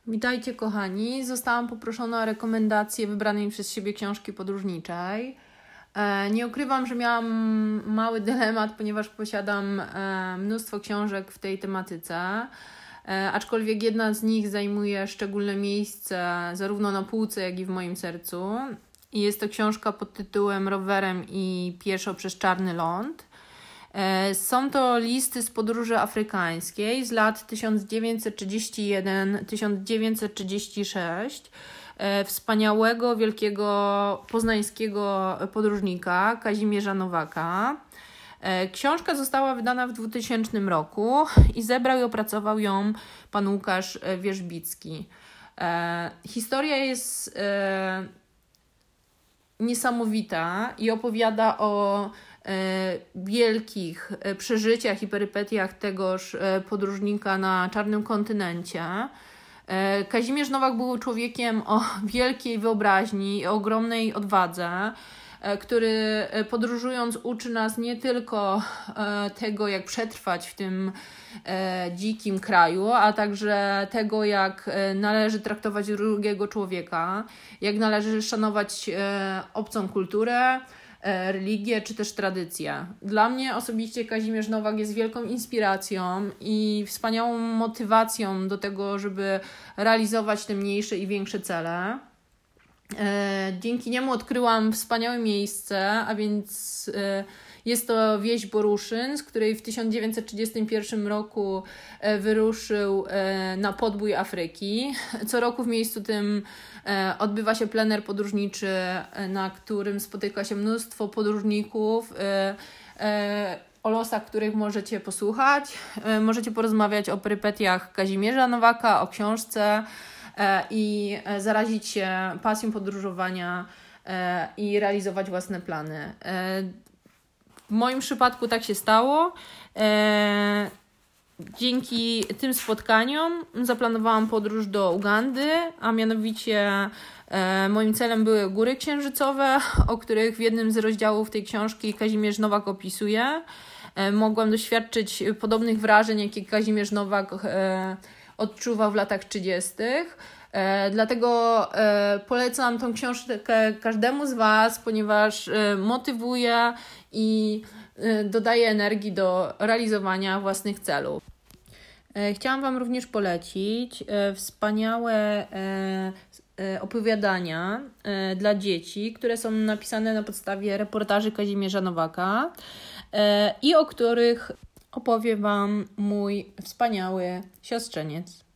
Witajcie kochani, zostałam poproszona o rekomendację wybranej przez siebie książki podróżniczej. Nie ukrywam, że miałam mały dylemat, ponieważ posiadam mnóstwo książek w tej tematyce, aczkolwiek jedna z nich zajmuje szczególne miejsce zarówno na półce, jak i w moim sercu. I jest to książka pod tytułem Rowerem i pieszo przez czarny ląd. Są to listy z podróży afrykańskiej z lat 1931-1936 wspaniałego, wielkiego poznańskiego podróżnika Kazimierza Nowaka. Książka została wydana w 2000 roku i zebrał i opracował ją pan Łukasz Wierzbicki. Historia jest niesamowita i opowiada o wielkich przeżyciach i perypetiach tegoż podróżnika na czarnym kontynencie. Kazimierz Nowak był człowiekiem o wielkiej wyobraźni i ogromnej odwadze, który podróżując uczy nas nie tylko tego, jak przetrwać w tym dzikim kraju, a także tego, jak należy traktować drugiego człowieka, jak należy szanować obcą kulturę, religię czy też tradycję. Dla mnie osobiście Kazimierz Nowak jest wielką inspiracją i wspaniałą motywacją do tego, żeby realizować te mniejsze i większe cele. Dzięki niemu odkryłam wspaniałe miejsce, a więc jest to wieś Boruszyn, z której w 1931 roku wyruszył na podbój Afryki. Co roku w miejscu tym odbywa się plener podróżniczy, na którym spotyka się mnóstwo podróżników, o losach których możecie posłuchać. Możecie porozmawiać o perypetiach Kazimierza Nowaka, o książce i zarazić się pasją podróżowania i realizować własne plany. W moim przypadku tak się stało. Dzięki tym spotkaniom zaplanowałam podróż do Ugandy, a mianowicie moim celem były Góry Księżycowe, o których w jednym z rozdziałów tej książki Kazimierz Nowak opisuje. Mogłam doświadczyć podobnych wrażeń, jakie Kazimierz Nowak odczuwał w latach 30. Dlatego polecam tą książkę każdemu z Was, ponieważ motywuje i dodaje energii do realizowania własnych celów. Chciałam Wam również polecić wspaniałe opowiadania dla dzieci, które są napisane na podstawie reportaży Kazimierza Nowaka i o których opowie Wam mój wspaniały siostrzeniec.